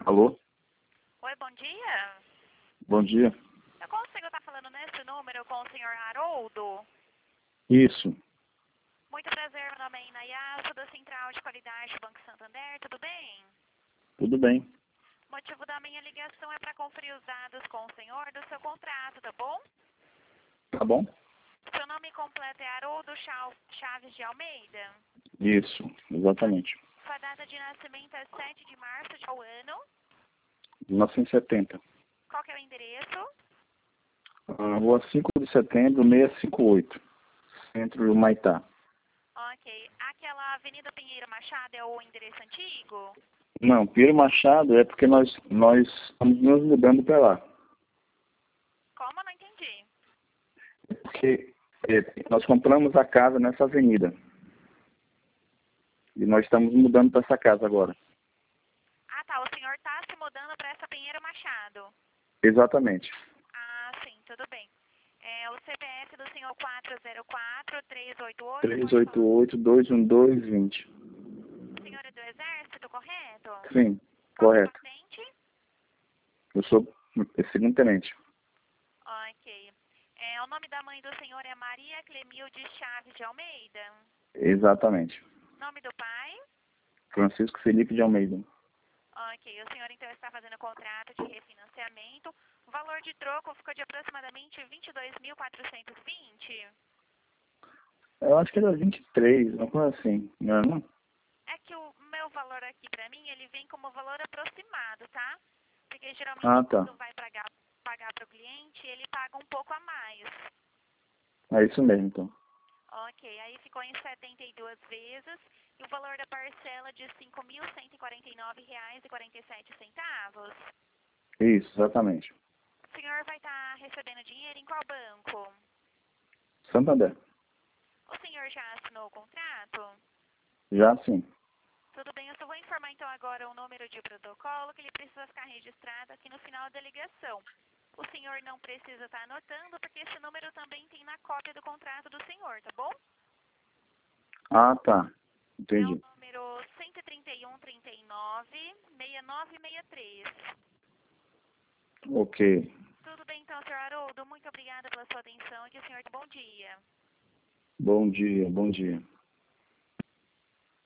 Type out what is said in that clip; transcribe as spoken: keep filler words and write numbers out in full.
Alô? Oi, bom dia. Bom dia. Eu consigo estar falando nesse número com o senhor Haroldo? Isso. Muito prazer, meu nome é Inayasu, da Central de Qualidade do Banco Santander, tudo bem? Tudo bem. O motivo da minha ligação é para conferir os dados com o senhor do seu contrato, tá bom? Tá bom? Seu nome completo é Haroldo Cha- Chaves de Almeida? Isso, exatamente. Sua data de nascimento é sete de março de qual ano? mil novecentos e setenta. Qual que é o endereço? Ah, Rua cinco de setembro, seiscentos e cinquenta e oito. Centro do Maitá. Ok. Aquela Avenida Pinheiro Machado é o endereço antigo? Não, Pinheiro Machado é porque nós, nós estamos nos mudando para lá. Como? Não entendi. É porque é, nós compramos a casa nessa avenida. E nós estamos mudando para essa casa agora. Ah, tá. O senhor está se mudando para essa Pinheiro Machado. Exatamente. Ah, sim, tudo bem. É, o C P F do senhor quatro zero quatro, três oito oito, três pode falar. oito oito, dois um dois, vinte. O senhor é do Exército, correto? Sim, Qual que é a correto. patente? Eu sou segundo tenente. Ok. É, o nome da mãe do senhor é Maria Clemilde Chaves de Almeida? Exatamente. Nome do pai? Francisco Felipe de Almeida. Ok. O senhor então está fazendo contrato de refinanciamento. O valor de troco ficou de aproximadamente vinte e dois mil quatrocentos e vinte. Eu acho que era vinte e três, uma coisa assim, não é não? É que o meu valor aqui pra mim, ele vem como valor aproximado, tá? Porque geralmente Ah, tá. quando vai pagar, pagar para o cliente, ele paga um pouco a mais. É isso mesmo, então. Ok, aí ficou em setenta e duas vezes e o valor da parcela de cinco mil cento e quarenta e nove reais e quarenta e sete centavos. Isso, exatamente. O senhor vai estar recebendo dinheiro em qual banco? Santander. O senhor já assinou o contrato? Já sim. Tudo bem, eu só vou informar então agora o número de protocolo que ele precisa ficar registrado aqui no final da ligação. O senhor não precisa estar anotando, porque esse número também tem na cópia do contrato do senhor, tá bom? Ah, tá. É o Entendi. número cento e trinta e um, trinta e nove, sessenta e nove sessenta e três. Ok. Tudo bem então, senhor Haroldo? Muito obrigada pela sua atenção e que o senhor tenha um bom dia. Bom dia, bom dia.